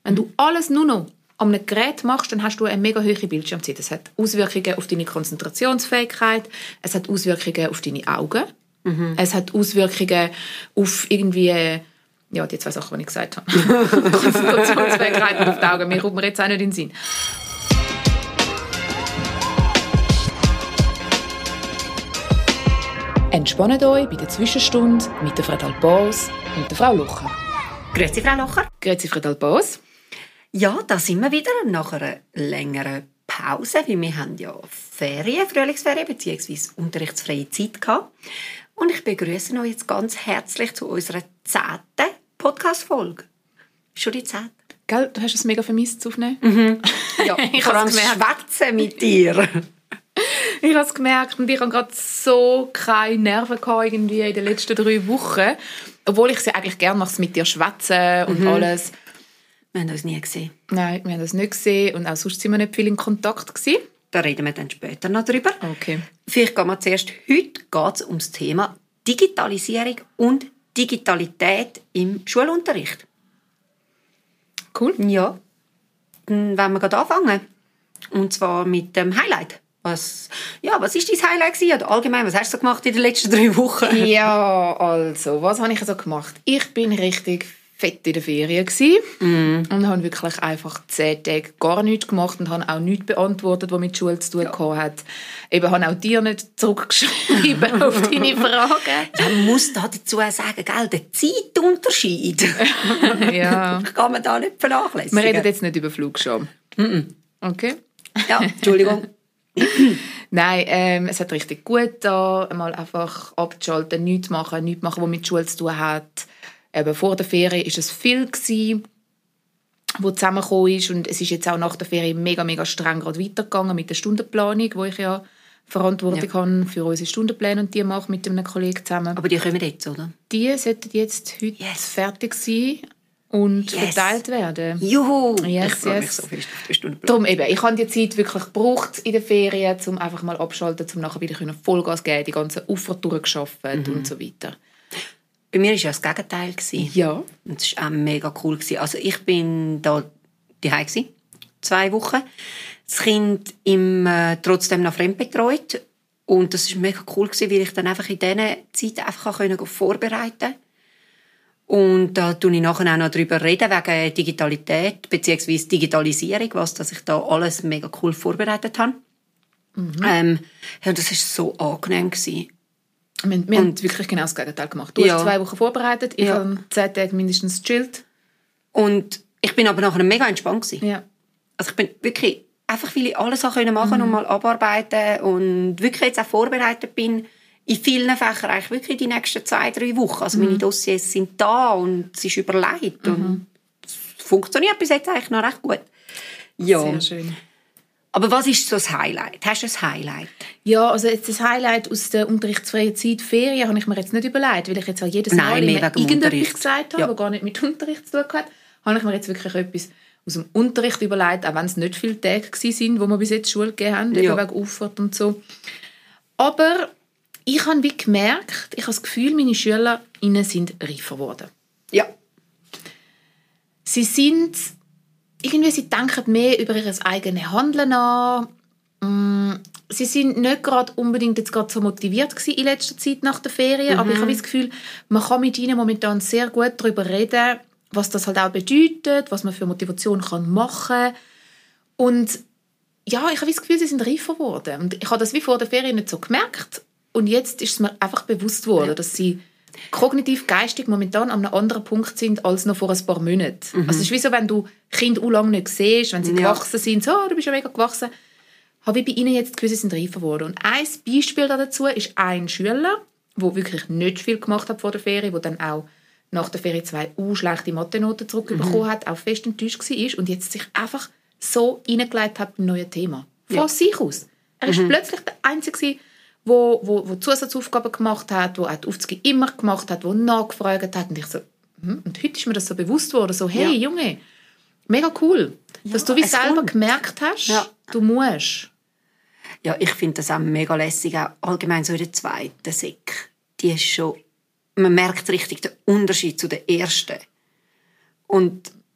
Wenn du alles nur noch an einem Gerät machst, dann hast du eine mega hohe Bildschirmzeit. Das hat Auswirkungen auf deine Konzentrationsfähigkeit, es hat Auswirkungen auf deine Augen, es hat Auswirkungen auf irgendwie, ja, die 2 Sachen, die ich gesagt habe. Konzentrationsfähigkeit und auf die Augen. Mir kommt mir jetzt auch nicht in den Sinn. Entspannt euch bei der Zwischenstunde mit der Frau Dalbos und der Frau Locher. Grüezi, Frau Locher. Grüezi, Frau Dalbos. Ja, da sind wir wieder nach einer längeren Pause, weil wir haben ja Ferien, Frühlingsferien bzw. unterrichtsfreie Zeit gehabt. Und ich begrüße euch jetzt ganz herzlich zu unserer 10. Podcast-Folge. Schon die 10. Gell, du hast es mega vermisst zu aufnehmen. Ja, vor allem schwätzen mit dir. Ich habe es gemerkt und ich habe gerade so keine Nerven gehabt irgendwie in den letzten 3 Wochen. Obwohl ich es ja eigentlich gerne mache, mit dir schwätzen und alles. Wir haben uns nie gesehen. Nein, wir haben uns nicht gesehen und auch sonst sind wir nicht viel in Kontakt gewesen. Da reden wir dann später noch drüber. Okay. Vielleicht gehen wir zuerst. Heute geht es um das Thema Digitalisierung und Digitalität im Schulunterricht. Cool. Ja, dann wollen wir gerade anfangen. Und zwar mit dem Highlight. Was war dein Highlight gewesen? Oder allgemein, was hast du so gemacht in den letzten 3 Wochen? Ja, also, was habe ich so gemacht? Ich bin richtig fett in der Ferien und habe wirklich einfach 10 Tage gar nichts gemacht und habe auch nichts beantwortet, was mit der Schule zu tun hat. Eben, habe auch dir nicht zurückgeschrieben auf deine Fragen. Ja, man muss da dazu sagen, gell, der Zeitunterschied. Ja. Kann man da nicht vernachlässigen. Wir reden jetzt nicht über Flugscham. Okay. Ja, Entschuldigung. Nein, es hat richtig gut da, mal einfach abzuschalten, nichts machen, was mit der Schule zu tun hat. Eben vor der Ferien war es viel, was zusammengekommen ist. Und es ist jetzt auch nach der Ferien mega, mega streng gerade weitergegangen mit der Stundenplanung, wo ich ja Verantwortung habe für unsere Stundenpläne und die mache mit einem Kollegen zusammen. Aber die kommen jetzt, oder? Die sollten jetzt heute fertig sein und verteilt werden. Juhu! Yes, ich freue mich so fest auf die Stundenplanung. Darum eben, ich habe die Zeit wirklich gebraucht in den Ferien, um einfach mal abschalten, um nachher wieder Vollgas geben, die ganzen Ufer durchgeschafft und so weiter. Bei mir war ja das Gegenteil. Ja. Und das war auch mega cool. Also ich bin da daheim 2 Wochen. Das Kind trotzdem noch fremdbetreut. Und das war mega cool, weil ich dann einfach in dieser Zeit einfach vorbereiten konnte. Und da rede ich nachher auch noch darüber reden, wegen Digitalität bzw. Digitalisierung, dass ich da alles mega cool vorbereitet habe. Ja, das war so angenehm. Wir haben wirklich genau das Gegenteil gemacht. Du hast 2 Wochen vorbereitet, ich habe 10 Tage mindestens gechillt. Und ich bin aber nachher mega entspannt. Ja. Also ich bin wirklich einfach, weil ich alle Sachen machen und mal abarbeiten und wirklich jetzt auch vorbereitet bin, in vielen Fächern eigentlich wirklich die nächsten 2-3 Wochen. Also meine Dossiers sind da und es ist überlegt. Und es funktioniert bis jetzt eigentlich noch recht gut. Ja. Sehr schön. Aber was ist so das Highlight? Hast du ein Highlight? Ja, also jetzt das Highlight aus der unterrichtsfreien Zeit, Ferien, habe ich mir jetzt nicht überlegt, weil ich jetzt auch jedes Mal irgendetwas gesagt habe, was gar nicht mit Unterricht zu tun hat, habe ich mir jetzt wirklich etwas aus dem Unterricht überlegt, auch wenn es nicht viele Tage waren, wo wir bis jetzt Schule gegeben haben, wegen Auffahrt und so. Aber ich habe wie gemerkt, ich habe das Gefühl, meine SchülerInnen sind reifer geworden. Ja. Sie denken mehr über ihr eigenes Handeln nach. Sie sind nicht gerade unbedingt jetzt gerade so motiviert gewesen in letzter Zeit nach der Ferien, aber ich habe das Gefühl, man kann mit ihnen momentan sehr gut darüber reden, was das halt auch bedeutet, was man für Motivation machen kann. Und ja, ich habe das Gefühl, sie sind reifer geworden. Und ich habe das wie vor der Ferien nicht so gemerkt. Und jetzt ist es mir einfach bewusst geworden, dass sie kognitiv, geistig momentan an einem anderen Punkt sind als noch vor ein paar Monaten. Also es ist wie so, wenn du Kinder lange nicht siehst, wenn sie gewachsen sind, so, du bist ja mega gewachsen, habe ich bei ihnen jetzt das Gefühl, sie sind reifer geworden. Und ein Beispiel dazu ist ein Schüler, der wirklich nicht viel gemacht hat vor der Ferie, der dann auch nach der Ferie 2 schlechte Mathe-Noten zurückbekommen hat, auch fest enttäuscht war und jetzt sich einfach so reingelegt hat beim neuen Thema. Von sich aus. Er ist plötzlich der Einzige, der Zusatzaufgaben gemacht hat, der die Aufzüge immer gemacht hat, der nachgefragt hat. Und ich so, und heute ist mir das so bewusst worden, so, hey Junge, mega cool, dass du wie selber gemerkt hast, du musst. Ja, ich finde das auch mega lässig, auch allgemein so in der 2. Sek. Die ist schon, man merkt richtig den Unterschied zu der 1. Und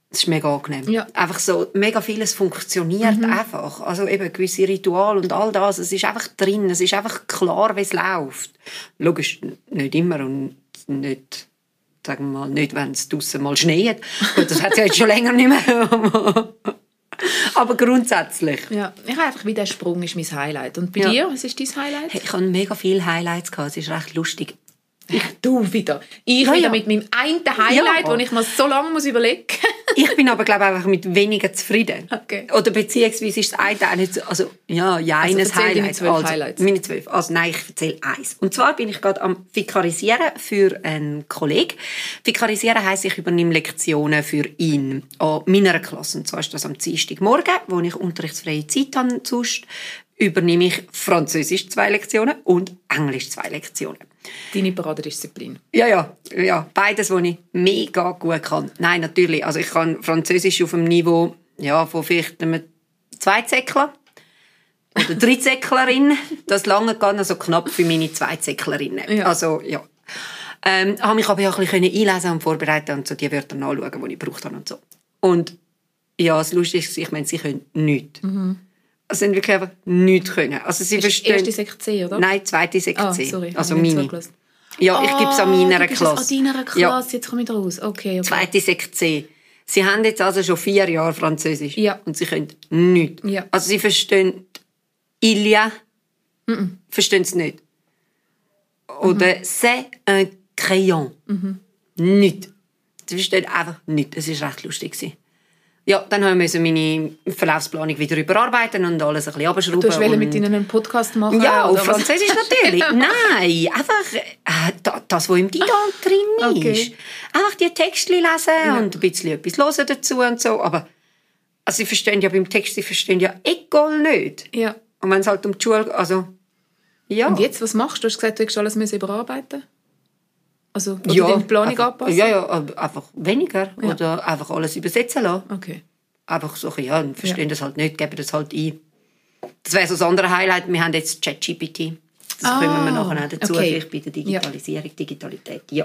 Es ist mega angenehm. Ja. Einfach so, mega vieles funktioniert einfach. Also eben gewisse Rituale und all das. Es ist einfach drin. Es ist einfach klar, wie es läuft. Logisch, nicht immer und nicht, sagen wir mal, nicht, wenn es draussen mal schneit. Das hat es ja jetzt schon länger nicht mehr. Aber grundsätzlich. Ja, ich habe einfach, wie der Sprung ist mein Highlight. Und bei dir, was ist dein Highlight? Hey, ich hatte mega viele Highlights gehabt. Es ist recht lustig. Du wieder. Ich wieder mit meinem einen Highlight, wo ich mir so lange überlegen muss. Ich bin aber, glaube ich, einfach mit weniger zufrieden. Okay. Oder beziehungsweise ist das eine auch nicht so, also, ja, eines Highlight. Highlights. Meine 12. Also, nein, ich erzähle eins. Und zwar bin ich gerade am Vikarisieren für einen Kollegen. Vikarisieren heisst, ich übernehme Lektionen für ihn an meiner Klasse. Und zwar ist das am Dienstagmorgen, wo ich unterrichtsfreie Zeit habe. Sonst übernehme ich Französisch 2 Lektionen und Englisch 2 Lektionen. Deine Paradedisziplin. Ja. Beides, was ich mega gut kann. Nein, natürlich. Also ich kann Französisch auf dem Niveau, ja, von vielleicht einem 2 Zäckler oder 3 Zäcklerin. Das lange geht noch so knapp für meine 2 Zäcklerinnen. Ja. Also, ja. Habe mich aber auch ein bisschen einlesen und vorbereiten und so die Wörter nachschauen, die ich gebraucht habe und so. Und ja, das Lustige ist, ich meine, sie können nichts. Also sie haben wirklich einfach nichts können. Also sie verstehen... Erste Sek C, oder? Nein, zweite Sek C. Sorry. Also meine. Ja, ich gebe es an meiner Klasse. An deiner Klasse, ja. Jetzt komme ich raus. Okay. Zweite Sek C. Sie haben jetzt also schon 4 Jahre Französisch. Ja. Und sie können nichts. Ja. Also sie verstehen «il y a», verstehen es nicht. Oder «c'est un crayon». Nichts. Sie verstehen einfach nichts. Es war recht lustig. Ja, dann haben wir meine Verlaufsplanung wieder überarbeiten und alles ein bisschen abschrauben. Du wolltest mit ihnen einen Podcast machen? Ja, auf Französisch natürlich. Nein, einfach das, was im Didan drin ist. Okay. Einfach die Texte lesen und ein bisschen etwas hören dazu und so. Aber also sie verstehen ja beim Text, sie verstehen ja egal nicht. Ja. Und wenn es halt um die Schule, also ja. Und jetzt, was machst du? Du hast gesagt, du willst alles überarbeiten. Also, oder deine Planung anpassen? Ja, einfach weniger. Ja. Oder einfach alles übersetzen lassen. Okay. Einfach so, ja, verstehen das halt nicht, geben das halt ein. Das wäre so das andere Highlight. Wir haben jetzt ChatGPT. Das kommen wir nachher auch dazu. Okay. Ich bei der Digitalisierung, Digitalität. Ja.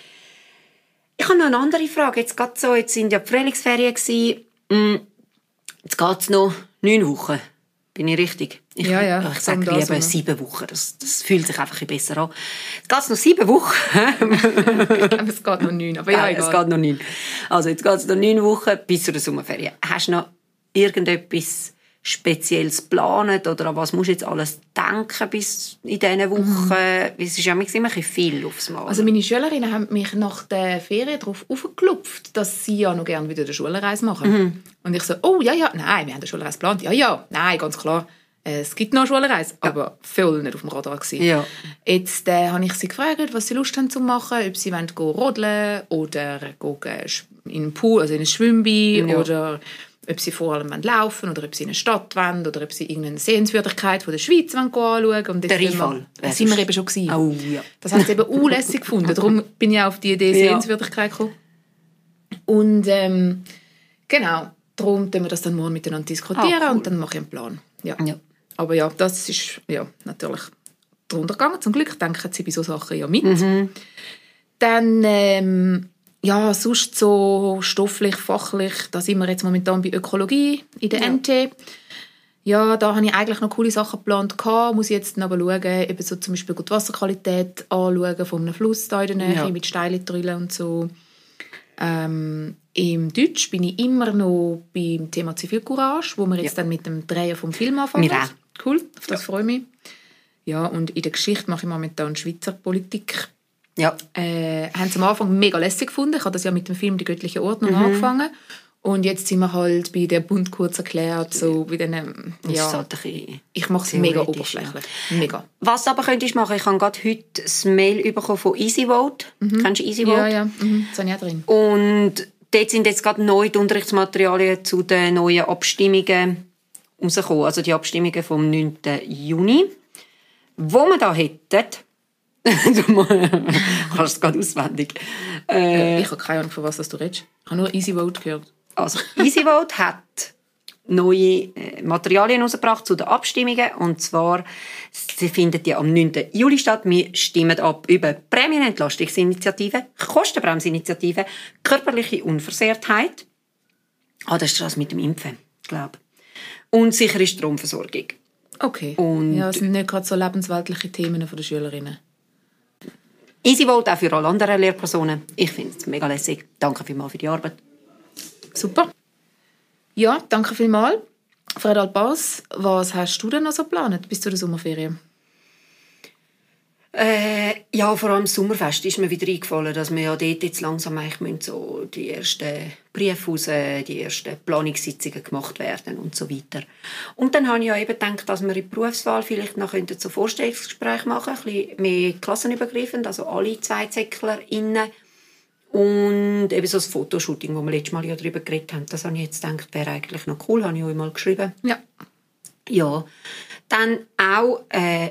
Ich habe noch eine andere Frage. Jetzt sind ja die Frühlingsferien gewesen. Jetzt geht es noch 9 Wochen. Bin ich richtig? Ich sage lieber 7 Wochen. Das fühlt sich einfach ein bisschen besser an. Jetzt geht es noch 7 Wochen. Ich glaube, es geht noch 9. Aber ja, es geht noch 9. Also jetzt geht es noch 9 Wochen bis zur Sommerferien. Hast du noch irgendetwas Spezielles geplant? Oder an was musst du jetzt alles denken bis in diesen Wochen? Es ist ja immer ein bisschen viel aufs Mal. Also meine Schülerinnen haben mich nach der Ferien darauf aufgeklopft, dass sie ja noch gerne wieder eine Schulreise machen. Und ich so, nein, wir haben eine Schulreise geplant. Ja, nein, ganz klar. Es gibt noch eine Schulreise, aber voll nicht auf dem Radar gewesen. Ja. Jetzt habe ich sie gefragt, was sie Lust haben zu machen, ob sie wollen rodeln oder in einen Pool, also in ein Schwimmbad oder ob sie vor allem laufen oder ob sie in eine Stadt wollen oder ob sie irgendeine Sehenswürdigkeit von der Schweiz anschauen wollen. Und der Riefall. Das sind wir eben schon gewesen. Oh, ja. Das haben sie eben unlässig gefunden. Darum bin ich auf die Idee Sehenswürdigkeit gekommen. Und genau, darum diskutieren wir das dann morgen miteinander diskutieren und dann mache ich einen Plan. Ja. Aber ja, das ist natürlich drunter gegangen. Zum Glück denken sie bei solchen Sachen ja mit. Dann sonst so stofflich, fachlich, da sind wir jetzt momentan bei Ökologie in der NT. Ja, da habe ich eigentlich noch coole Sachen geplant. Muss ich jetzt aber schauen, eben so zum Beispiel die Wasserqualität anschauen von einem Fluss da in der Nähe mit Steilitrillen und so. Im Deutsch bin ich immer noch beim Thema Zivilcourage, wo wir jetzt dann mit dem Drehen vom Film anfangen. Wir auch. Cool, auf das freue ich mich. Ja, und in der Geschichte mache ich momentan Schweizer Politik. Ja. Haben sie am Anfang mega lässig gefunden. Ich habe das ja mit dem Film «Die göttliche Ordnung» angefangen. Und jetzt sind wir halt bei der Bund kurz erklärt, so bei den, ich mache es mega oberflächlich. Mega. Was du aber könntest machen, ich habe gerade heute das Mail bekommen von EasyVote. Kennst du EasyVote? Ja, das habe ich auch drin. Und dort sind jetzt gerade neu die Unterrichtsmaterialien zu den neuen Abstimmungen rausgekommen. Also die Abstimmungen vom 9. Juni. Wo wir da hätten, du kannst es gerade auswendig. Ich habe keine Ahnung, von was du redest. Ich habe nur EasyVote gehört. Also, EasyVote hat neue Materialien herausgebracht zu den Abstimmungen. Und zwar, sie finden die am 9. Juli statt. Wir stimmen ab über Prämienentlastungsinitiative, Kostenbremsinitiative, körperliche Unversehrtheit, Das ist das mit dem Impfen, glaube ich. Und sichere Stromversorgung. Okay. Und das sind nicht gerade so lebensweltliche Themen von den Schülerinnen. Easy Vote auch für alle anderen Lehrpersonen. Ich finde es mega lässig. Danke vielmals für die Arbeit. Super. Ja, danke vielmals. Fred Alpaz, was hast du denn noch so geplant bis zu der Sommerferien? Ja, vor allem das Sommerfest ist mir wieder eingefallen, dass wir ja dort jetzt langsam so die ersten Briefe raus, die ersten Planungssitzungen gemacht werden und so weiter. Und dann habe ich ja eben gedacht, dass wir in der Berufswahl vielleicht noch so Vorstellungsgespräche machen könnten, ein bisschen mehr klassenübergreifend, also alle ZweitsäcklerInnen. Und eben so das Fotoshooting, wo wir letztes Mal ja darüber geredet haben, das habe ich jetzt gedacht, wäre eigentlich noch cool, habe ich euch mal geschrieben. Ja. Ja. Dann auch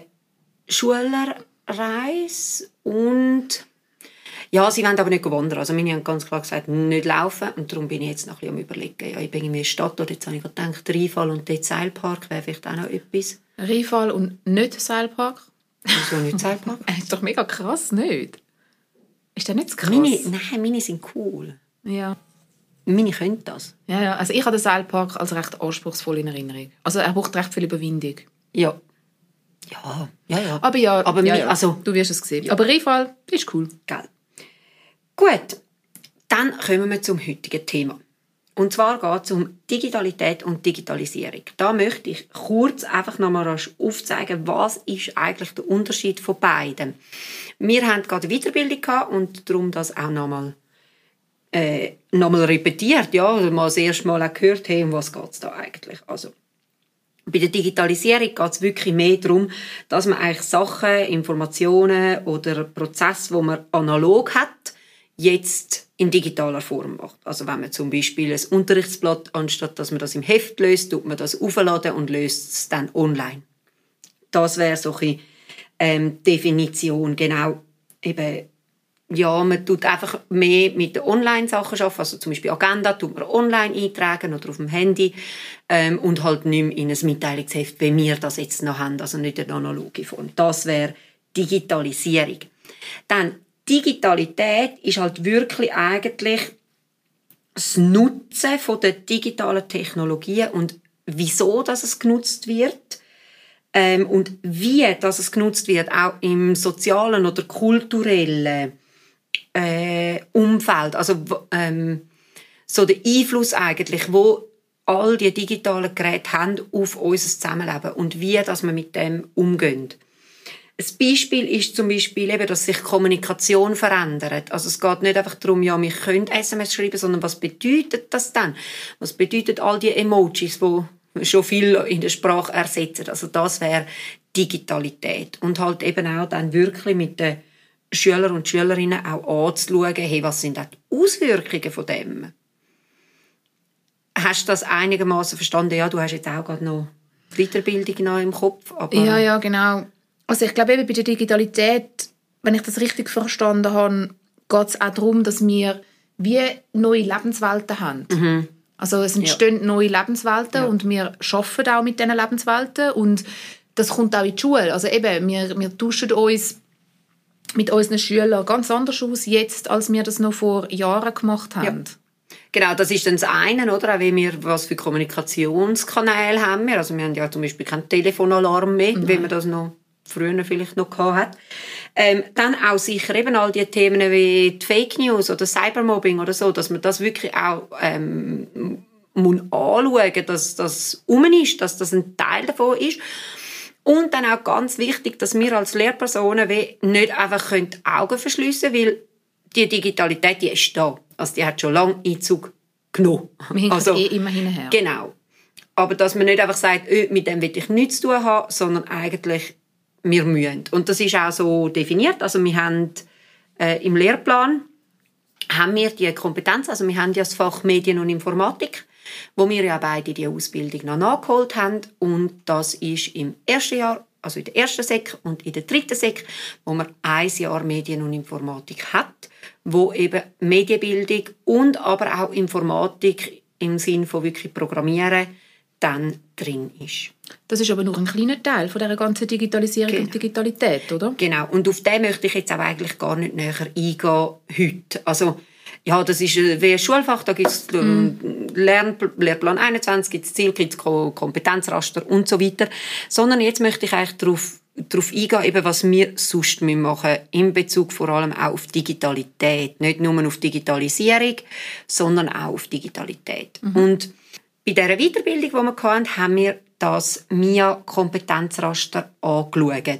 Schülerreise und ja, sie wollen aber nicht wandern. Also meine haben ganz klar gesagt, nicht laufen und darum bin ich jetzt noch ein bisschen am Überlegen. Ja, ich bin in der Stadt, oder jetzt habe ich gedacht, Rheinfall und dort Seilpark wäre vielleicht auch noch etwas. Rheinfall und nicht Seilpark? Wieso nicht Seilpark? Das ist doch mega krass, nicht? Ist das nicht so krass? Meine sind cool. Ja. Meine können das. Ja, also ich habe den Seilpark als recht anspruchsvoll in Erinnerung. Also er braucht recht viel Überwindung. Ja. Aber ja, also, du wirst es sehen. Ja. Aber Rheinfall ist cool. Gell. Gut, dann kommen wir zum heutigen Thema. Und zwar geht es um Digitalität und Digitalisierung. Da möchte ich kurz einfach noch mal aufzeigen, was ist eigentlich der Unterschied von beiden. Wir haben gerade eine Weiterbildung gehabt und darum das auch noch mal repetiert. Ja, also mal das erste Mal auch gehört, hey, um was geht es da eigentlich? Also, bei der Digitalisierung geht es wirklich mehr darum, dass man eigentlich Sachen, Informationen oder Prozesse, die man analog hat, jetzt in digitaler Form macht. Also wenn man zum Beispiel ein Unterrichtsblatt, anstatt dass man das im Heft löst, tut man das aufladen und löst es dann online. Das wäre so eine Definition, genau. Eben, ja, man tut einfach mehr mit den Online-Sachen arbeiten, also zum Beispiel Agenda tut man online eintragen oder auf dem Handy und halt nicht mehr in ein Mitteilungsheft, wie wir das jetzt noch haben, also nicht eine analoge Form. Das wäre Digitalisierung. Dann Digitalität ist halt wirklich eigentlich das Nutzen von der digitalen Technologien und wieso dass es genutzt wird und wie dass es genutzt wird, auch im sozialen oder kulturellen Umfeld. Also so der Einfluss eigentlich, wo all die digitalen Geräte haben auf unser Zusammenleben und wie dass wir mit dem umgehen. Ein Beispiel ist zum Beispiel eben, dass sich Kommunikation verändert. Also es geht nicht einfach darum, ja, wir können SMS schreiben, sondern was bedeutet das dann? Was bedeutet all die Emojis, die schon viel in der Sprache ersetzen? Also das wäre Digitalität. Und halt eben auch dann wirklich mit den Schülern und Schülerinnen auch anzuschauen, hey, was sind auch die Auswirkungen von dem? Hast du das einigermaßen verstanden? Ja, du hast jetzt auch gerade noch Weiterbildung noch im Kopf. Aber ja, genau. Also ich glaube, eben bei der Digitalität, wenn ich das richtig verstanden habe, geht es auch darum, dass wir wie neue Lebenswelten haben. Mhm. Also es entstehen neue Lebenswelten und wir arbeiten auch mit diesen Lebenswelten und das kommt auch in die Schule. Also eben, wir tauschen uns mit unseren Schülern ganz anders aus jetzt, als wir das noch vor Jahren gemacht haben. Ja. Genau, das ist dann das eine, oder? Auch wie wir, was für Kommunikationskanäle haben wir. Also wir haben ja zum Beispiel keinen Telefonalarm mehr, wie man das noch früher vielleicht noch hat. Dann auch sicher eben all die Themen wie die Fake News oder Cybermobbing oder so, dass man das wirklich auch muss anschauen, dass das ist, dass das ein Teil davon ist. Und dann auch ganz wichtig, dass wir als Lehrpersonen nicht einfach die Augen verschliessen können, weil die Digitalität, die ist da. Also die hat schon lange Einzug genommen. Wir hinken immer hinterher. Genau. Aber dass man nicht einfach sagt, mit dem will ich nichts zu tun haben, sondern eigentlich wir müssen. Und das ist auch so definiert. Also wir haben im Lehrplan haben wir die Kompetenz, also wir haben ja das Fach Medien und Informatik, wo wir ja beide die Ausbildung noch nachgeholt haben. Und das ist im ersten Jahr, also in der ersten Sek und in der dritten Sek, wo man 1 Jahr Medien und Informatik hat, wo eben Medienbildung und aber auch Informatik im Sinne von wirklich Programmieren dann drin ist. Das ist aber nur ein kleiner Teil von dieser ganzen Digitalisierung und Digitalität, oder? Genau. Und auf den möchte ich jetzt auch eigentlich gar nicht näher eingehen heute. Also ja, das ist wie ein Schulfach, da gibt es Lehrplan 21, gibt es Ziel, gibt es Kompetenzraster und so weiter. Sondern jetzt möchte ich eigentlich darauf eingehen, eben, was wir sonst machen müssen, in Bezug vor allem auch auf Digitalität. Nicht nur auf Digitalisierung, sondern auch auf Digitalität. Und bei dieser Weiterbildung, die wir hatten, haben wir das MIA-Kompetenzraster angeschaut.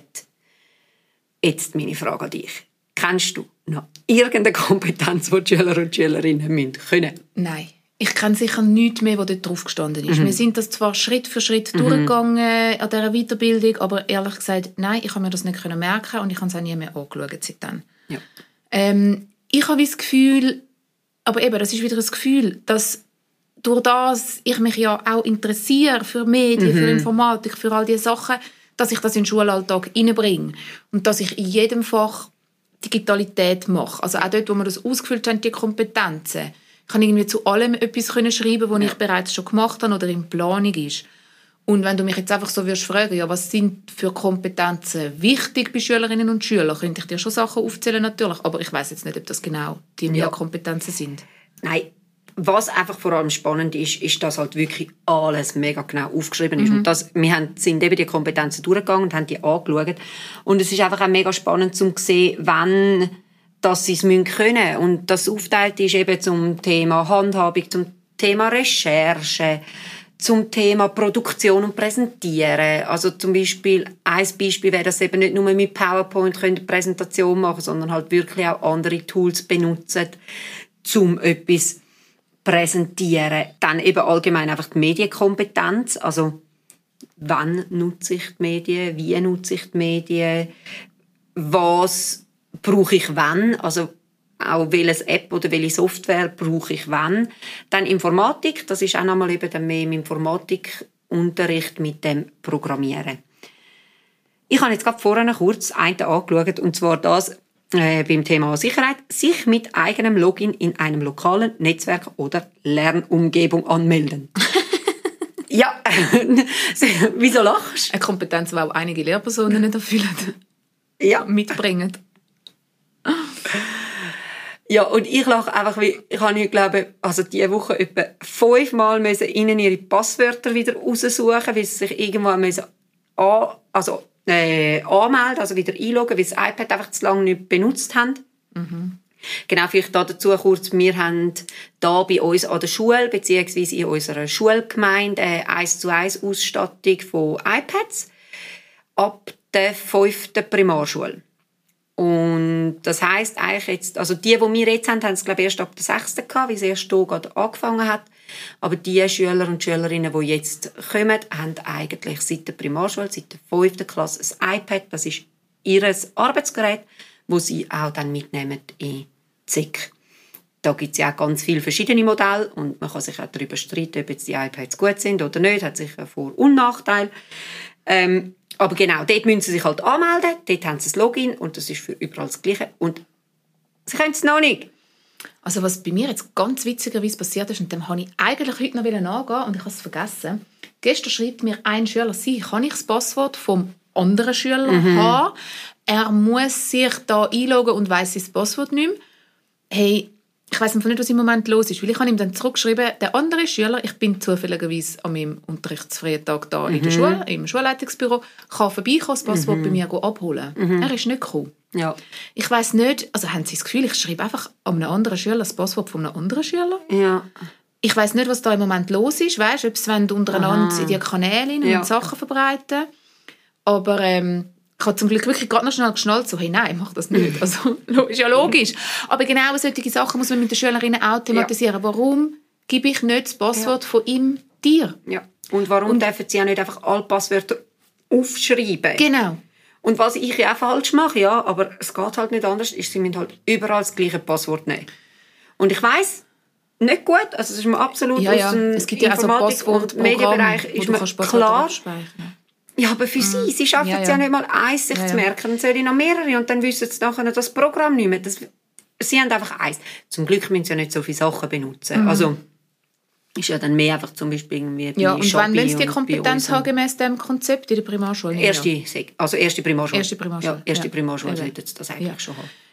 Jetzt meine Frage an dich. Kennst du noch irgendeine Kompetenz, die die Schüler und Schülerinnen können? Nein. Ich kenne sicher nichts mehr, was dort drauf gestanden ist. Wir sind das zwar Schritt für Schritt durchgegangen an dieser Weiterbildung, aber ehrlich gesagt, nein, ich habe mir das nicht merken und ich habe es auch nie mehr angeschaut seitdem. Ja. Ich habe das Gefühl, aber eben, das ist wieder das Gefühl, dass durch das ich mich ja auch interessiere für Medien, für Informatik, für all diese Sachen, dass ich das in den Schulalltag reinbringe und dass ich in jedem Fach Digitalität mache. Also auch dort, wo wir das ausgefüllt haben, die Kompetenzen. Ich kann irgendwie zu allem etwas schreiben, was ich bereits schon gemacht habe oder in Planung ist. Und wenn du mich jetzt einfach so würdest fragen, ja, was sind für Kompetenzen wichtig bei Schülerinnen und Schülern, könnte ich dir schon Sachen aufzählen natürlich, aber ich weiss jetzt nicht, ob das genau die Kompetenzen sind. Nein, was einfach vor allem spannend ist, dass halt wirklich alles mega genau aufgeschrieben ist. Und wir sind eben die Kompetenzen durchgegangen und haben die angeschaut. Und es ist einfach auch mega spannend zu sehen, wann dass sie es können müssen. Und das aufteilt ist eben zum Thema Handhabung, zum Thema Recherche, zum Thema Produktion und Präsentieren. Also zum Beispiel, ein Beispiel wäre, dass sie eben nicht nur mit PowerPoint eine Präsentation machen können, sondern halt wirklich auch andere Tools benutzen, um etwas präsentieren. Dann eben allgemein einfach die Medienkompetenz. Also, wann nutze ich die Medien? Wie nutze ich die Medien? Was brauche ich wann? Also, auch welches App oder welche Software brauche ich wann? Dann Informatik. Das ist auch nochmal eben dann mehr im Informatikunterricht mit dem Programmieren. Ich habe jetzt gerade vorhin kurz einen angeschaut, und zwar das, beim Thema Sicherheit, sich mit eigenem Login in einem lokalen Netzwerk oder Lernumgebung anmelden. Ja, wieso lachst du? Eine Kompetenz, die auch einige Lehrpersonen nicht erfüllen. Ja. Mitbringen. Ja, und ich lache einfach, weil ich habe, glaube, also diese Woche etwa 5 Mal müssen ihnen ihre Passwörter wieder raussuchen, weil sie sich irgendwann müssen anmelden, also wieder einloggen, weil sie das iPad einfach zu lange nicht benutzt haben. Genau, vielleicht dazu kurz, wir haben da bei uns an der Schule, beziehungsweise in unserer Schulgemeinde, 1:1 Ausstattung von iPads ab der 5. Primarschule. Und das heisst eigentlich jetzt, also die wir jetzt haben, haben es glaube ich erst ab der 6. gehabt, weil es erst hier gerade angefangen hat. Aber die Schüler und Schülerinnen, die jetzt kommen, haben eigentlich seit der Primarschule, seit der 5. Klasse ein iPad. Das ist ihr Arbeitsgerät, das sie auch dann mitnehmen in ZIC. Da gibt es ja auch ganz viele verschiedene Modelle und man kann sich auch darüber streiten, ob jetzt die iPads gut sind oder nicht. Hat sicher Vor- und Nachteile. Aber genau, dort müssen sie sich halt anmelden, dort haben sie das Login und das ist für überall das Gleiche. Und sie können es noch nicht. Also was bei mir jetzt ganz witzigerweise passiert ist, und dem habe ich eigentlich heute noch angehen und ich habe es vergessen. Gestern schreibt mir ein Schüler, kann ich das Passwort vom anderen Schüler haben? Er muss sich da einloggen und weiss das Passwort nicht mehr. Hey, ich weiss nicht, was im Moment los ist, weil ich habe ihm dann zurückgeschrieben, der andere Schüler, ich bin zufälligerweise an meinem unterrichtsfreien Tag da in der Schule, im Schulleitungsbüro, kann vorbeikommen, das Passwort bei mir abholen. Er ist nicht gekommen. Ja. Ich weiss nicht, also haben Sie das Gefühl, ich schreibe einfach an einem anderen Schüler das Passwort von einem anderen Schüler? Ja. Ich weiss nicht, was da im Moment los ist, weißt, ob sie untereinander in die Kanäle und Sachen verbreiten. Aber ich habe zum Glück wirklich gerade noch schnell geschnallt, so, hey, nein, mach das nicht. Also, ist ja logisch. Aber genau solche Sachen muss man mit den Schülerinnen auch thematisieren. Ja. Warum gebe ich nicht das Passwort von ihm dir? Ja. Und warum dürfen sie auch nicht einfach alle Passwörter aufschreiben? Genau. Und was ich ja auch falsch mache, ja, aber es geht halt nicht anders, ist, sie müssen halt überall das gleiche Passwort nehmen. Und ich weiss, nicht gut, also es ist mir absolut aus dem es gibt ja Informatik- und Medienbereich ist mir klar. Ja, aber für sie schaffen es ja nicht mal eins, sich zu merken. Dann soll ich noch mehrere und dann wissen sie nachher das Programm nicht mehr. Sie haben einfach eins. Zum Glück müssen sie ja nicht so viele Sachen benutzen. Also ist ja dann mehr einfach zum Beispiel irgendwie ja, und wann wollen sie die Kompetenz haben gemäss dem Konzept in der Primarschule? Erste Primarschule. Erste Primarschule. Ja, erste Primarschule sollten sie das eigentlich schon haben.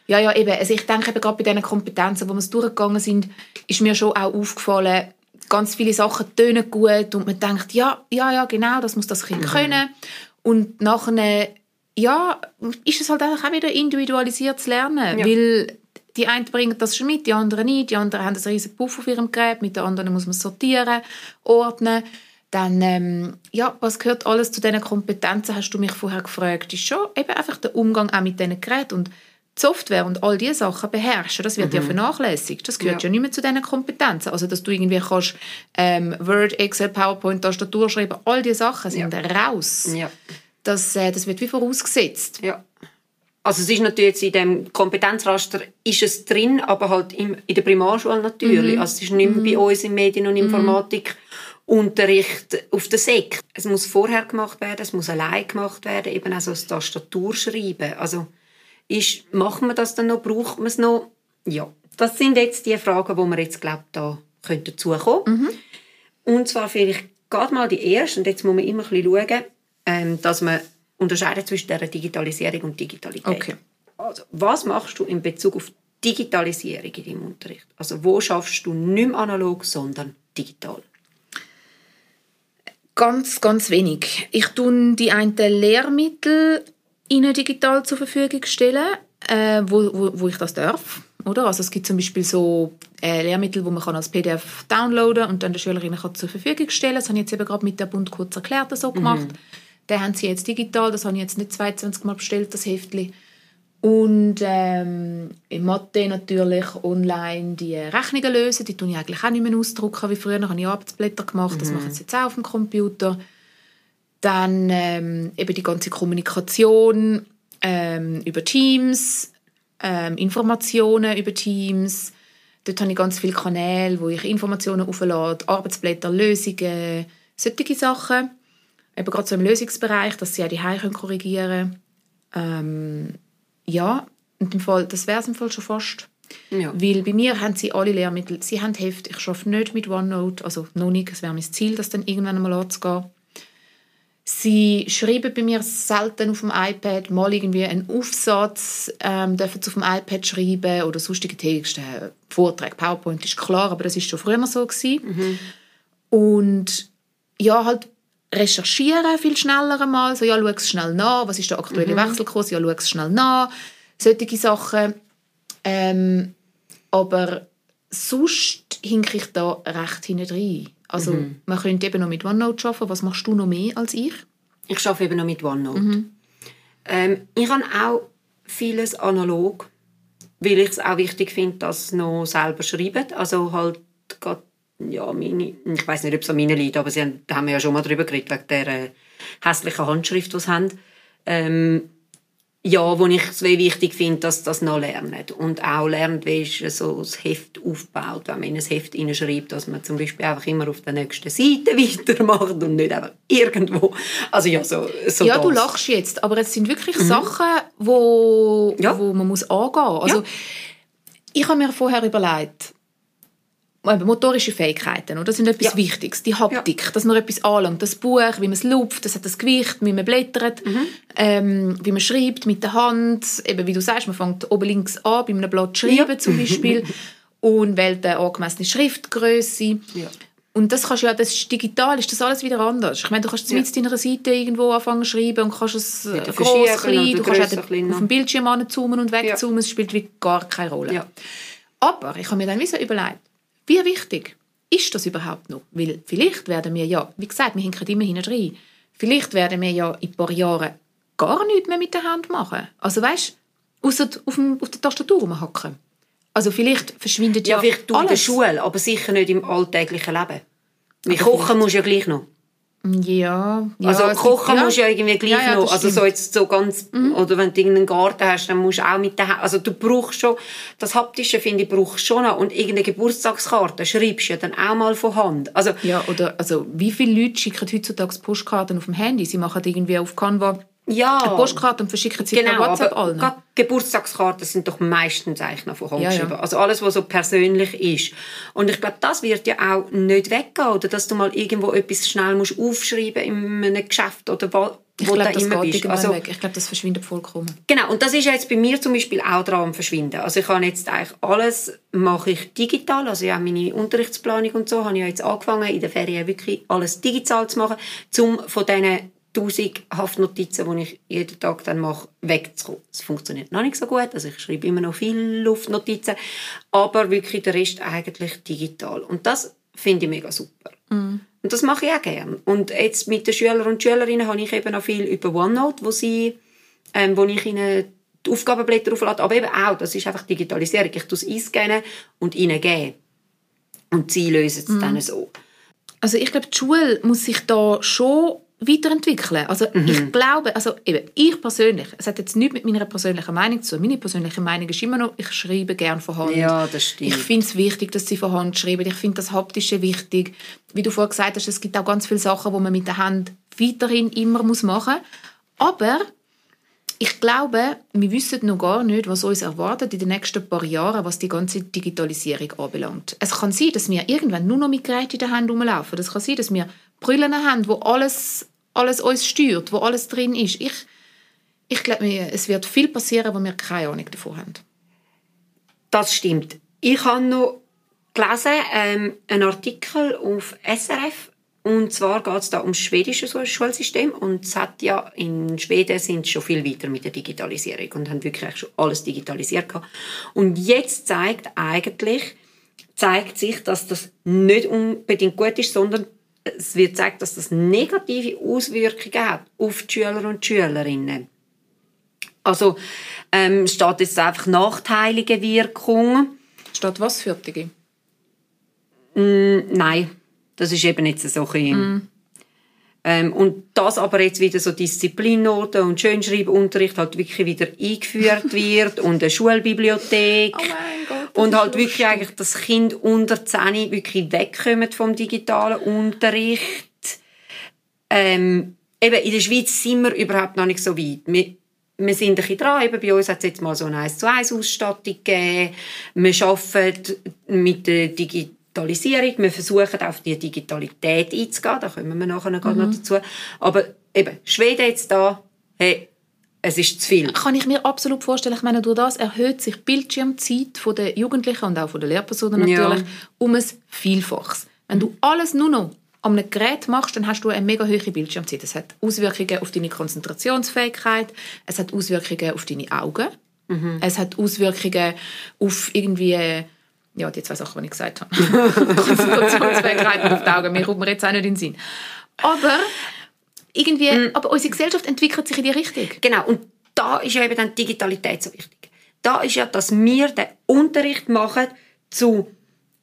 Ja, eben. Also ich denke eben gerade bei diesen Kompetenzen, wo wir es durchgegangen sind, ist mir schon auch aufgefallen, ganz viele Sachen tönen gut und man denkt, ja, genau, das muss das Kind können. Und nachher, ist es halt auch wieder individualisiertes Lernen, weil die einen bringen das schon mit, die anderen nicht, die anderen haben einen riesen Puff auf ihrem Gerät, mit den anderen muss man sortieren, ordnen. Dann, was gehört alles zu diesen Kompetenzen, hast du mich vorher gefragt, ist schon eben einfach der Umgang auch mit diesen Geräten und die Software und all diese Sachen beherrschen, das wird ja vernachlässigt. Das gehört ja nicht mehr zu diesen Kompetenzen. Also, dass du irgendwie kannst Word, Excel, PowerPoint, Tastatur schreiben, all diese Sachen sind raus. Ja. Das wird wie vorausgesetzt. Ja. Also es ist natürlich jetzt in dem Kompetenzraster ist es drin, aber halt in der Primarschule natürlich. Also es ist nicht mehr bei uns in Medien- und Informatikunterricht auf der Sek. Es muss vorher gemacht werden, es muss allein gemacht werden, eben auch so das Tastaturschreiben. Also machen wir das dann noch, braucht man es noch? Ja, das sind jetzt die Fragen, die wir jetzt, glaube ich, da dazukommen. Und zwar vielleicht gerade mal die erste, und jetzt muss man immer ein bisschen schauen, dass man unterscheiden zwischen der Digitalisierung und Digitalität. Okay. Also, was machst du in Bezug auf Digitalisierung in deinem Unterricht? Also, wo schaffst du nicht mehr analog, sondern digital? Ganz, ganz wenig. Ich stelle die einen Lehrmittel ihnen digital zur Verfügung stellen, wo ich das darf. Oder? Also es gibt zum Beispiel so Lehrmittel, die man als PDF downloaden und dann der Schülerin zur Verfügung stellen. Das habe ich jetzt eben gerade mit der Bund kurz erklärt so gemacht. Den haben sie jetzt digital, das habe ich jetzt nicht 22 Mal bestellt, das Heftchen. Und in Mathe natürlich online die Rechnungen lösen, die tue ich eigentlich auch nicht mehr ausdrucken wie früher. Da habe ich Arbeitsblätter gemacht, das machen sie jetzt auch auf dem Computer. Dann eben die ganze Kommunikation über Teams, Informationen über Teams. Dort habe ich ganz viele Kanäle, wo ich Informationen auflade, Arbeitsblätter, Lösungen, solche Sachen. Eben gerade so im Lösungsbereich, dass sie auch die Hause korrigieren können. Und im Fall, das wäre es im Fall schon fast. Ja. Weil bei mir haben sie alle Lehrmittel, sie haben Heft, ich arbeite nicht mit OneNote, also noch nicht, es wäre mein Ziel, das dann irgendwann einmal anzugehen. Sie schreiben bei mir selten auf dem iPad, mal irgendwie einen Aufsatz dürfen sie auf dem iPad schreiben oder sonstige Texte, Vorträge, PowerPoint ist klar, aber das war schon früher so gewesen. Und halt recherchieren viel schneller einmal, so schau es schnell nach, was ist der aktuelle Wechselkurs, schau es schnell nach, solche Sachen. Aber sonst hinke ich da recht hinten rein. Also man könnte eben noch mit OneNote arbeiten. Was machst du noch mehr als ich? Ich arbeite eben noch mit OneNote. Ich habe auch vieles analog, weil ich es auch wichtig finde, dass es noch selber schreiben. Also halt gerade, ich weiss nicht, ob es an meinen liegt, aber da haben wir ja schon mal drüber geredet, wegen der hässlichen Handschrift, die sie haben. Wo ich es wichtig finde, dass das noch lernt. Und auch lernt, wie ist so das Heft aufgebaut, wenn man in ein Heft hineinschreibt, dass man zum Beispiel einfach immer auf der nächsten Seite weitermacht und nicht einfach irgendwo. Also so ja, das. Du lachst jetzt, aber es sind wirklich Sachen, wo man muss angehen muss. Also, ich habe mir vorher überlegt, motorische Fähigkeiten, oder? Das sind etwas Wichtiges. Die Haptik, dass man etwas anlangt. Das Buch, wie man es lupft, das hat das Gewicht, wie man blättert, wie man schreibt mit der Hand. Eben, wie du sagst, man fängt oben links an, bei einem Blatt schreiben zum Beispiel und wählt eine angemessene Schriftgröße. Ja. Und das kannst das ist digital, ist das alles wieder anders. Ich meine, du kannst mit deiner Seite irgendwo anfangen zu schreiben und kannst es gross, klein, du kannst auch auf dem Bildschirm anzoomen und wegzoomen, es spielt wie gar keine Rolle. Ja. Aber ich habe mir dann überlegt, wie wichtig ist das überhaupt noch? Weil vielleicht werden wir wie gesagt, wir hinken immer hinten rein, vielleicht werden wir in ein paar Jahren gar nichts mehr mit der Hand machen. Also weißt du, ausser auf der Tastatur rumhacken. Also vielleicht verschwindet vielleicht alles. In der Schule, aber sicher nicht im alltäglichen Leben. Weil kochen musst du ja gleich noch. Ja. Also kochen musst du ja irgendwie gleich noch. Also so jetzt so ganz, oder wenn du irgendeinen Garten hast, dann musst du auch mit der Hand, also du brauchst schon, das Haptische finde ich, brauchst schon noch. Und irgendeine Geburtstagskarte schreibst du ja dann auch mal von Hand. Also, wie viele Leute schicken heutzutage Postkarten auf dem Handy? Sie machen irgendwie auf Canva eine Postkarte und verschicken sie per WhatsApp allen. Geburtstagskarten sind doch meistens eigentlich noch von Hand geschrieben. Also alles, was so persönlich ist. Und ich glaube, das wird ja auch nicht weggehen. Oder dass du mal irgendwo etwas schnell musst aufschreiben in einem Geschäft oder Ich wo glaube, du das immer geht bist. irgendwann weg. Ich glaube, das verschwindet vollkommen. Genau, und das ist jetzt bei mir zum Beispiel auch dran am Verschwinden. Also ich habe jetzt eigentlich alles mache ich digital, also ja, meine Unterrichtsplanung und so habe ich jetzt angefangen, in den Ferien wirklich alles digital zu machen, um von diesen 1000 Haftnotizen, die ich jeden Tag dann mache, wegzukommen. Es funktioniert noch nicht so gut, also ich schreibe immer noch viele Luftnotizen, aber wirklich der Rest eigentlich digital. Und das finde ich mega super. Mm. Und das mache ich auch gerne. Und jetzt mit den Schülern und Schülerinnen habe ich eben auch viel über OneNote, wo ich ihnen die Aufgabenblätter auflade. Aber eben auch, das ist einfach Digitalisierung. Ich tue es einscannen und ihnen geben. Und sie lösen es dann so. Also ich glaube, die Schule muss sich da schon weiterentwickeln. Also ich glaube, also eben, ich persönlich, es hat jetzt nichts mit meiner persönlichen Meinung zu tun. Meine persönliche Meinung ist immer noch, ich schreibe gerne von Hand. Ja, das stimmt. Ich finde es wichtig, dass sie von Hand schreiben. Ich finde das Haptische wichtig. Wie du vorher gesagt hast, es gibt auch ganz viele Sachen, die man mit der Hand weiterhin immer machen muss. Aber ich glaube, wir wissen noch gar nicht, was uns erwartet in den nächsten paar Jahren, was die ganze Digitalisierung anbelangt. Es kann sein, dass wir irgendwann nur noch mit Geräten in der Hand rumlaufen. Es kann sein, dass wir Brillen haben, wo alles uns steuert, wo alles drin ist. Ich glaube, es wird viel passieren, wo wir keine Ahnung davon haben. Das stimmt. Ich habe noch gelesen, einen Artikel auf SRF. Und zwar geht es da um das schwedische Schulsystem. Und es hat ja, in Schweden sind sie schon viel weiter mit der Digitalisierung und haben wirklich schon alles digitalisiert gehabt. Und jetzt zeigt sich, dass das nicht unbedingt gut ist, sondern es wird gezeigt, dass das negative Auswirkungen hat auf die Schüler und Schülerinnen. Also steht jetzt einfach nachteilige Wirkung. Steht was für die? Nein, das ist eben jetzt so ein und das aber jetzt wieder so Disziplinnoten und Schönschreibunterricht halt wirklich wieder eingeführt wird und eine Schulbibliothek. Oh mein Gott, und halt wirklich eigentlich das Kind unter 10 wirklich wegkommt vom digitalen Unterricht. Eben in der Schweiz sind wir überhaupt noch nicht so weit. Wir sind ein bisschen dran. Eben bei uns hat es jetzt mal so eine 1:1-Ausstattung gegeben. Wir arbeiten mit der Digitalisierung. Wir versuchen auf die Digitalität einzugehen. Da kommen wir nachher noch dazu. Aber eben, Schweden jetzt da, hey, es ist zu viel. Kann ich mir absolut vorstellen. Ich meine, durch das erhöht sich die Bildschirmzeit der Jugendlichen und auch der Lehrpersonen natürlich um ein Vielfaches. Wenn du alles nur noch an einem Gerät machst, dann hast du eine mega hohe Bildschirmzeit. Es hat Auswirkungen auf deine Konzentrationsfähigkeit, es hat Auswirkungen auf deine Augen, es hat Auswirkungen auf irgendwie, ja, die 2 Sachen, die ich gesagt habe. Konzentrationsfähigkeit und auf die Augen. Mir kommt mir jetzt auch nicht in den Sinn. Aber irgendwie, aber unsere Gesellschaft entwickelt sich in die Richtung. Genau, und da ist ja eben dann die Digitalität so wichtig. Da ist ja, dass wir den Unterricht machen zu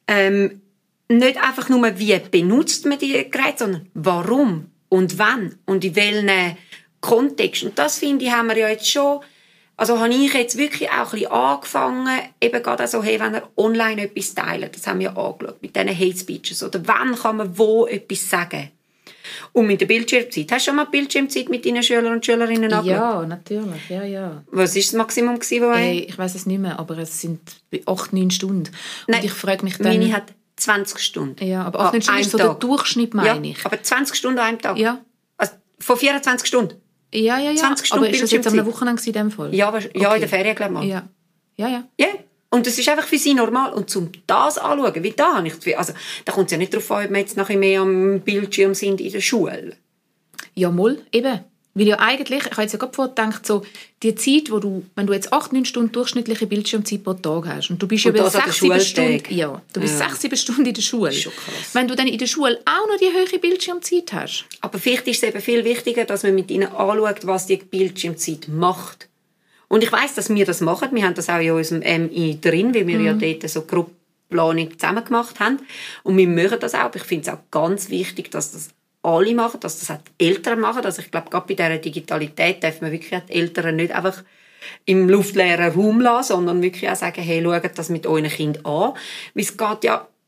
nicht einfach nur, wie benutzt man die Geräte, sondern warum und wann und in welchem Kontext. Und das, finde ich, haben wir ja jetzt schon, also habe ich jetzt wirklich auch ein bisschen angefangen, eben gerade so, hey, wenn er online etwas teilt, das haben wir ja angeschaut, mit diesen Hate Speeches, oder wann kann man wo etwas sagen. Und mit der Bildschirmzeit. Hast du schon mal Bildschirmzeit mit deinen Schülern und Schülerinnen angeschaut? Ja, natürlich, ja. Was war das Maximum, das ich weiss es nicht mehr, aber es sind 8-9 Stunden. Nein, und ich frage mich dann... Meine hat 20 Stunden. Ja, aber 8 Stunden ist so der Durchschnitt, meine ich. Aber 20 Stunden an einem Tag? Ja. Also von 24 Stunden? Ja. 20 Stunden aber ist das jetzt am Wochenende in dem Fall? Ja, okay. In der Ferien, glaube ich mal. Ja. Ja. Und das ist einfach für sie normal. Und um das anzuschauen, wie da habe ich... Also, da kommt es ja nicht darauf an, ob wir jetzt nachher mehr am Bildschirm sind in der Schule. Ja, mal, eben. Weil ja eigentlich, ich habe jetzt ja gerade vorgedacht, so, die Zeit, wo du, wenn du jetzt 8-9 Stunden durchschnittliche Bildschirmzeit pro Tag hast und du bist ja 6-7 Stunden, du bist 6-7 Stunden in der Schule. Schon krass. Wenn du dann in der Schule auch noch die hohe Bildschirmzeit hast. Aber vielleicht ist es eben viel wichtiger, dass man mit ihnen anschaut, was die Bildschirmzeit macht. Und ich weiss, dass wir das machen. Wir haben das auch in unserem MI drin, weil wir ja dort so Gruppenplanung zusammen gemacht haben. Und wir machen das auch. Ich finde es auch ganz wichtig, dass das alle machen, dass das auch die Eltern machen. Also ich glaube, gerade bei dieser Digitalität darf man wirklich die Eltern nicht einfach im luftleeren Raum lassen, sondern wirklich auch sagen, hey, schaut das mit euren Kindern an. Weil es geht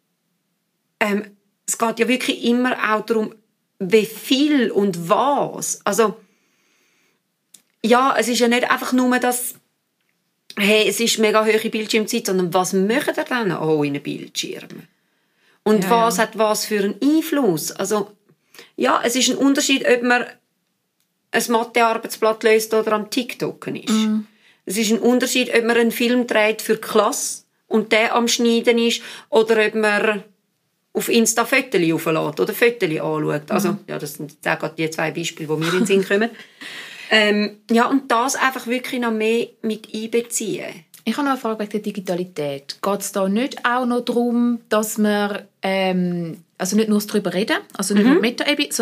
ja wirklich immer auch darum, wie viel und was. Also, ja, es ist ja nicht einfach nur das, hey, es ist mega hohe Bildschirmzeit, sondern was machen ihr dann an euren Bildschirmen? Und was hat was für einen Einfluss? Also, ja, es ist ein Unterschied, ob man ein Mathe-Arbeitsblatt löst oder am TikToken ist. Es ist ein Unterschied, ob man einen Film dreht für die Klasse und der am Schneiden ist oder ob man auf Insta Fotos auflädt oder Fotos anschaut. Also, ja, das sind auch gerade die 2 Beispiele, die mir in den Sinn kommen. Ja, und das einfach wirklich noch mehr mit einbeziehen. Ich habe noch eine Frage wegen der Digitalität. Geht es da nicht auch noch darum, dass wir also nicht nur darüber reden, also nicht nur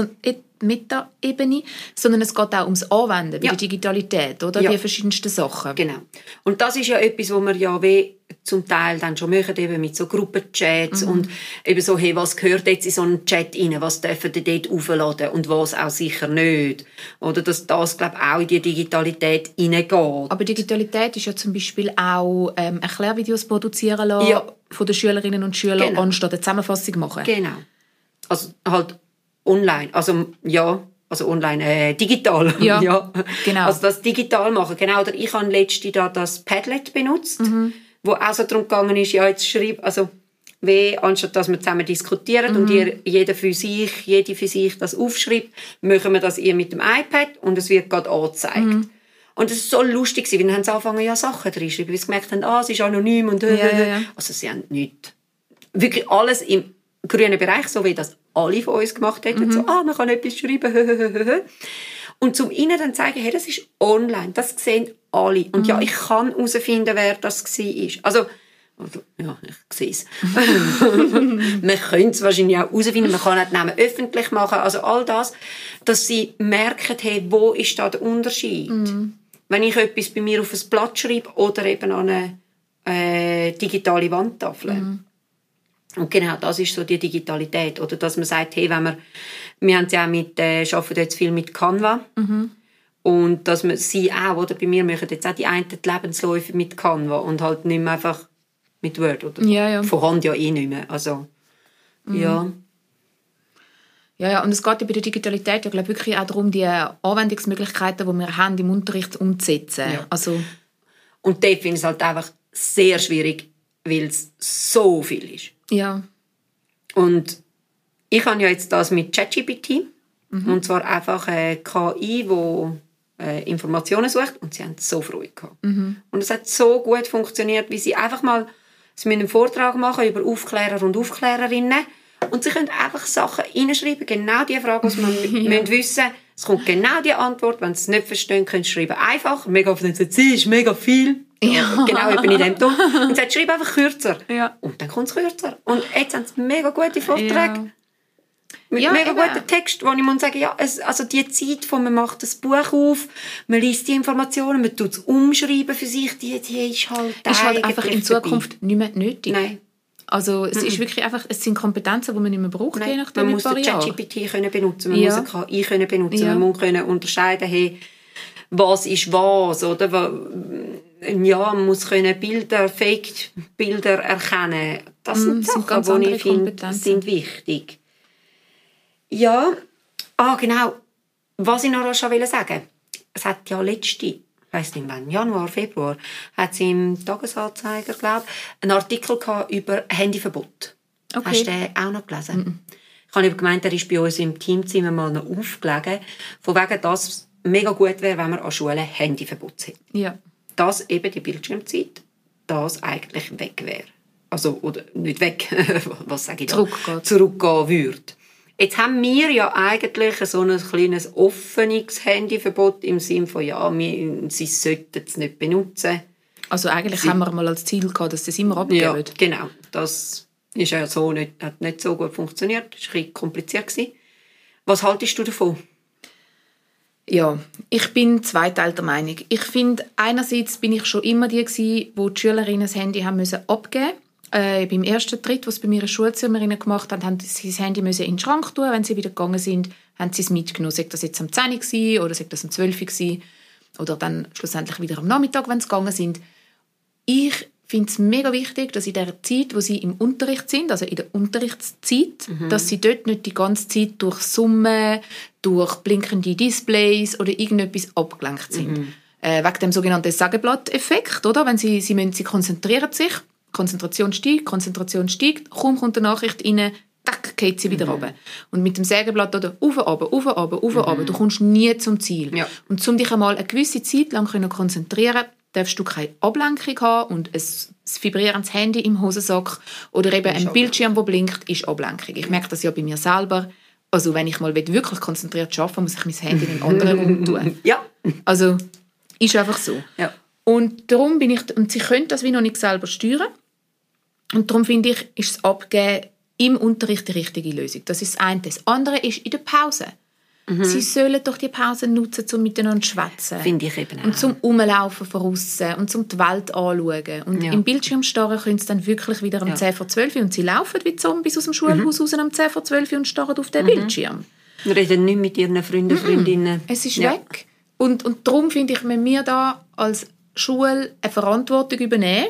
Meta-Ebene, sondern es geht auch ums Anwenden bei der Digitalität, oder? Die verschiedensten Sachen. Genau. Und das ist ja etwas, was wir ja zum Teil dann schon machen, eben mit so Gruppenchats und eben so, hey, was gehört jetzt in so einen Chat rein, was dürfen die dort aufladen und was auch sicher nicht. Oder dass das, glaube ich, auch in die Digitalität hineingeht. Aber Digitalität ist ja zum Beispiel auch Erklärvideos produzieren lassen von den Schülerinnen und Schülern, anstatt eine Zusammenfassung machen. Genau. Also halt online, also online, digital. Ja, genau. Also das digital machen, genau. Oder ich habe letztens da das Padlet benutzt, wo auch so darum gegangen ist, ja, jetzt schreib, also anstatt dass wir zusammen diskutieren und jede für sich das aufschreibt, machen wir das mit dem iPad und es wird gerade angezeigt. Und es war so lustig, weil dann haben sie angefangen, Sachen reinzuschreiben, weil sie gemerkt haben, es ist anonym und Also sie haben nichts. Wirklich alles im grünen Bereich, so wie das alle von uns gemacht hätten. So, man kann etwas schreiben. Und zum ihnen dann zeigen, hey, das ist online, das sehen alle. Und ja, ich kann herausfinden, wer das war. Also ja, ich sehe es. Man könnte es wahrscheinlich auch herausfinden, man kann auch die Namen öffentlich machen. Also all das, dass sie merken, hey, wo ist da der Unterschied? Wenn ich etwas bei mir auf ein Blatt schreibe oder eben an eine digitale Wandtafel. Und genau, das ist so die Digitalität. Oder dass man sagt, hey, wir haben es ja auch arbeiten jetzt viel mit Canva. Und dass man sie auch, oder bei mir machen jetzt auch die einen die Lebensläufe mit Canva und halt nicht mehr einfach mit Word. Oder von Hand ja eh nicht mehr. Also, ja. Ja, und es geht ja bei der Digitalität ja, glaube ich, wirklich auch darum, die Anwendungsmöglichkeiten, die wir haben, im Unterricht umzusetzen. Ja. Also. Und dort finde ich es halt einfach sehr schwierig, weil es so viel ist. Ja. Und ich habe ja jetzt das mit ChatGPT. Und zwar einfach eine KI, die Informationen sucht. Und sie haben so Freude gehabt. Und es hat so gut funktioniert, wie sie einfach mal einen Vortrag machen über Aufklärer und Aufklärerinnen. Und sie können einfach Sachen reinschreiben, genau die Frage, die man wissen müssen. Es kommt genau die Antwort. Wenn sie es nicht verstehen, können sie schreiben einfach. Mega oft sagen sie, ist mega viel. Ja. Genau, ich bin in dem Ton. Und sie schreiben einfach kürzer. Ja. Und dann kommt es kürzer. Und jetzt haben sie mega gute Vorträge. Ja. Mit mega guten Text, wo ich muss sagen, also die Zeit, wo man macht das Buch auf, man liest die Informationen, man tut es umschreiben für sich, die ist halt einfach in Zukunft nicht mehr nötig. Nein. Also es ist wirklich einfach, es sind Kompetenzen, die man nicht mehr braucht, je nachdem. Man muss den ChatGPT benutzen, man muss eine KI benutzen, man muss unterscheiden, hey, was ist was, oder? Ja, man muss Fake-Bilder erkennen. Das sind Sachen, die ich finde, sind wichtig. Ja, genau. Was ich noch schon sagen wollte, es hat ja ich weiss nicht wann, Januar, Februar, hat es im Tagesanzeiger, glaube ich, einen Artikel über Handyverbot. Okay. Hast du den auch noch gelesen? Ich habe gemeint, der ist bei uns im Teamzimmer mal noch aufgelegen, von wegen, dass es mega gut wäre, wenn wir an Schulen Handyverbot hätten. Ja. Dass eben die Bildschirmzeit, das eigentlich weg wäre. Also, oder nicht weg, was sage ich da? Zurückgehen würde. Jetzt haben wir ja eigentlich so ein kleines offenes Handyverbot im Sinne von, sie sollten es nicht benutzen. Also eigentlich haben wir mal als Ziel gehabt, dass das immer abgeben. Ja, genau. Das ist ja so hat nicht so gut funktioniert. Das war ein bisschen kompliziert. Was haltest du davon? Ja, ich bin zweiteilter Meinung. Ich finde, einerseits bin ich schon immer die gewesen, wo die Schülerinnen das Handy haben müssen abgeben. Beim ersten Tritt, was sie bei mir Schulzimmerinnen gemacht haben, haben sie das Handy in den Schrank tun. Wenn sie wieder gegangen sind, haben sie es mitgenommen. Sei das jetzt am 10 Uhr oder sei das am 12 Uhr oder dann schlussendlich wieder am Nachmittag, wenn sie gegangen sind. Ich finde es mega wichtig, dass in der Zeit, wo sie im Unterricht sind, also in der Unterrichtszeit, dass sie dort nicht die ganze Zeit durch Summen, durch blinkende Displays oder irgendetwas abgelenkt sind. Wegen dem sogenannten Sägeblatt-Effekt, oder? Wenn sie konzentrieren sich, Konzentration steigt, kaum kommt eine Nachricht rein, tack, geht sie wieder runter. Und mit dem Sägeblatt oder runter, du kommst nie zum Ziel. Ja. Und um dich einmal eine gewisse Zeit lang konzentrieren, darfst du keine Ablenkung haben und ein vibrierendes Handy im Hosensack oder eben ein Bildschirm, der blinkt, ist Ablenkung. Ich merke das ja bei mir selber. Also wenn ich mal wirklich konzentriert arbeiten will, muss ich mein Handy in einen anderen Raum tun. Ja. Also ist einfach so. Ja. Und darum und sie können das wie noch nicht selber steuern. Und darum finde ich, ist das Abgeben im Unterricht die richtige Lösung. Das ist das eine. Das andere ist in der Pause. Sie sollen doch die Pause nutzen, um miteinander zu schwätzen. Finde ich eben auch. Und zum Rumlaufen von aussen und zum die Welt anschauen. Und im Bildschirmstarren können sie dann wirklich wieder um 10 vor 12 und sie laufen wie Zombies aus dem Schulhaus raus um 10 vor 12 und starren auf den Bildschirm. Reden nicht mit ihren Freunden, Freundinnen. Es ist weg. Und darum finde ich, wenn wir da als Schule eine Verantwortung übernehmen,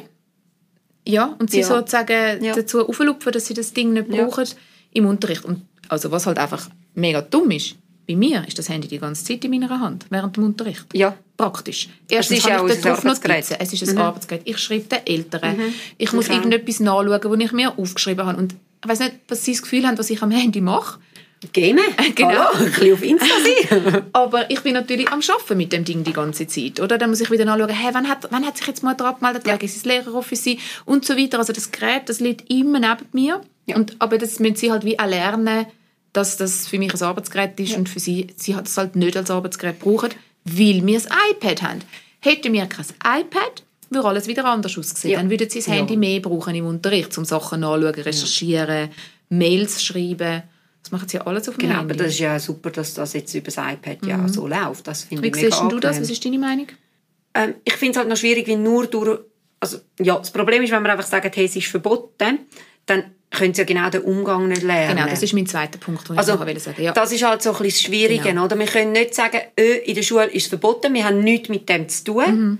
und sie sozusagen dazu auflupfen, dass sie das Ding nicht brauchen im Unterricht. Und also was halt einfach mega dumm ist, bei mir ist das Handy die ganze Zeit in meiner Hand, während dem Unterricht. Ja. Praktisch. Erstens habe ich dort Notizen. Es ist ein Arbeitsgerät. Ich schreibe den Eltern. Ich muss irgendetwas nachschauen, was ich mir aufgeschrieben habe. Und ich weiss nicht, was sie das Gefühl haben, was ich am Handy mache. Gamen? Genau. Hallo, ein bisschen auf Insta sein. Aber ich bin natürlich am Arbeiten mit dem Ding die ganze Zeit. Oder? Dann muss ich wieder nachschauen, wann hat sich jetzt mal dran gemeldet, ist es das Lehreroffice und so weiter. Also das Gerät, das liegt immer neben mir. Ja. Aber das müssen sie halt wie auch lernen, dass das für mich ein Arbeitsgerät ist und für sie das halt nicht als Arbeitsgerät brauchen, weil wir ein iPad haben. Hätten wir kein iPad, würde alles wieder anders aussehen. Ja. Dann würden sie das Handy mehr brauchen im Unterricht, um Sachen nachzuschauen, recherchieren, Mails schreiben. Das machen sie ja alles auf dem Handy. Aber das ist ja super, dass das jetzt über das iPad so läuft. Das finde ich mega angenehm. Wie siehst du das? Was ist deine Meinung? Ich finde es halt noch schwierig, wenn nur durch... Also, das Problem ist, wenn wir einfach sagen, hey, es ist verboten, dann können sie ja genau den Umgang nicht lernen. Genau, das ist mein zweiter Punkt, den ich sagen wollte. Ja. Das ist halt so ein bisschen das Schwierige. Genau. Oder? Wir können nicht sagen, in der Schule ist es verboten, wir haben nichts mit dem zu tun.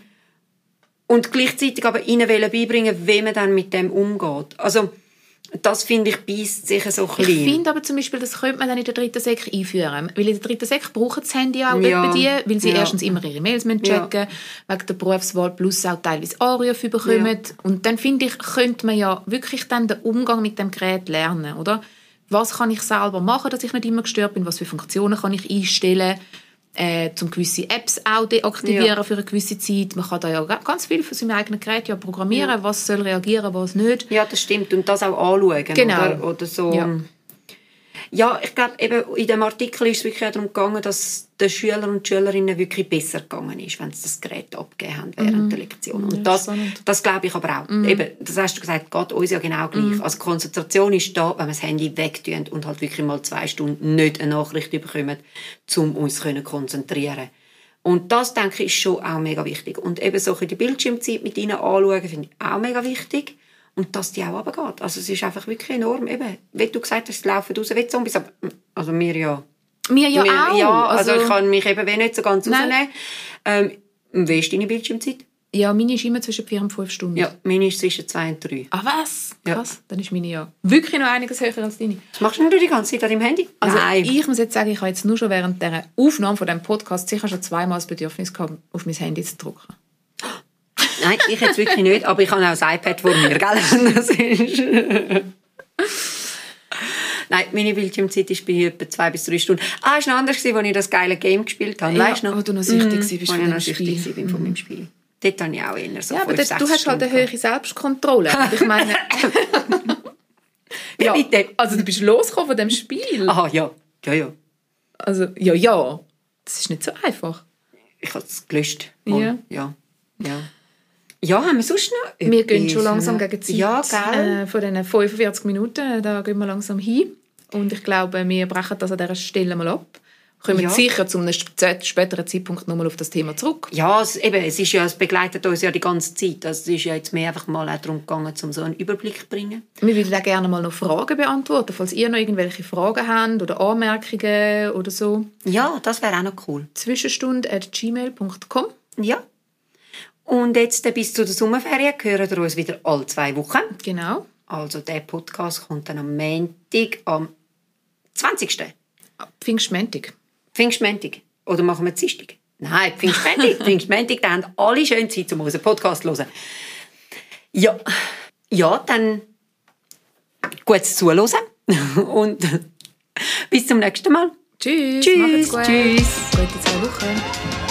Und gleichzeitig aber ihnen beibringen, wie man dann mit dem umgeht. Also, das finde ich beisst sich so klein. Ich finde aber zum Beispiel, das könnte man dann in der 3. Sek einführen. Weil in der 3. Sek brauchen das Handy auch etwa die, weil sie erstens immer ihre Mails checken wegen der Berufswahl, plus auch teilweise Anrufe bekommen. Ja. Und dann finde ich, könnte man ja wirklich dann den Umgang mit dem Gerät lernen, oder? Was kann ich selber machen, dass ich nicht immer gestört bin? Was für Funktionen kann ich einstellen? Zum gewisse Apps auch deaktivieren für eine gewisse Zeit. Man kann da ja ganz viel von seinem eigenen Gerät programmieren, was soll reagieren, was nicht. Ja, das stimmt. Und das auch anschauen. Genau. Oder so. Ja, ich glaube, eben in dem Artikel ist es wirklich darum gegangen, dass den Schülern und Schülerinnen wirklich besser gegangen ist, wenn sie das Gerät abgegeben haben während der Lektion. Und das glaube ich aber auch. Eben, das hast du gesagt, geht uns ja genau gleich. Also Konzentration ist da, wenn wir das Handy wegtun und halt wirklich mal 2 Stunden nicht eine Nachricht bekommen, um uns zu konzentrieren. Und das, denke ich, ist schon auch mega wichtig. Und eben so die Bildschirmzeit mit ihnen anschauen, finde ich auch mega wichtig. Und dass die auch runtergeht. Also es ist einfach wirklich enorm. Eben, wie du gesagt hast, es laufen raus wie Zombies. Aber, also wir ja. Wir ja auch. Ja, also ich kann mich eben nicht so ganz rausnehmen. Wie ist deine Bildschirmzeit? Ja, meine ist immer zwischen 4 und 5 Stunden. Ja, meine ist zwischen 2 und 3. Ah, was? Krass. Ja. Dann ist meine ja wirklich noch einiges höher als deine. Was machst du die ganze Zeit an deinem Handy? Also Nein. Ich muss jetzt sagen, ich habe jetzt nur schon während der Aufnahme von diesem Podcast sicher schon 2-mal das Bedürfnis gehabt, auf mein Handy zu drücken. Nein, ich jetzt wirklich nicht, aber ich habe auch das iPad vor mir, gell? Das ist... Nein, meine Bildschirmzeit ist bei etwa 2 bis 3 Stunden. Es war noch anders, als ich das geile Game gespielt habe. Weißt du noch? Oh, du noch süchtig bist von dem Spiel. Von meinem Spiel. Dort habe ich auch eher so 5-6 aber du hast halt eine höhere Selbstkontrolle. Ich meine... ja, bitte. Also du bist losgekommen von dem Spiel. Aha, ja. Ja. Also, ja. Das ist nicht so einfach. Ich habe es gelöscht. Ja. Ja, haben wir sonst noch etwas? Wir gehen schon langsam gegen die Zeit. Ja, von diesen 45 Minuten, da gehen wir langsam hin. Und ich glaube, wir brechen das an dieser Stelle mal ab. Kommen sicher zu einem späteren Zeitpunkt nochmal auf das Thema zurück. Ja, es begleitet uns ja die ganze Zeit. Also es ist ja jetzt mehr einfach mal auch darum gegangen, um so einen Überblick zu bringen. Wir würden auch gerne mal noch Fragen beantworten, falls ihr noch irgendwelche Fragen habt oder Anmerkungen oder so. Ja, das wäre auch noch cool. Zwischenstunde@gmail.com. Ja. Und jetzt bis zu der Sommerferien hören wir uns wieder alle 2 Wochen. Genau. Also der Podcast kommt dann am Montag, am 20. Pfingstmontag. Pfingstmontag. Oder machen wir Dienstag? Nein, Pfingstmontag. Pfingstmontag, da haben alle schön Zeit, um unseren Podcast zu hören. Ja, dann gutes Zuhören. Und bis zum nächsten Mal. Tschüss. Tschüss. Macht's gut. Tschüss. Gute 2 Wochen.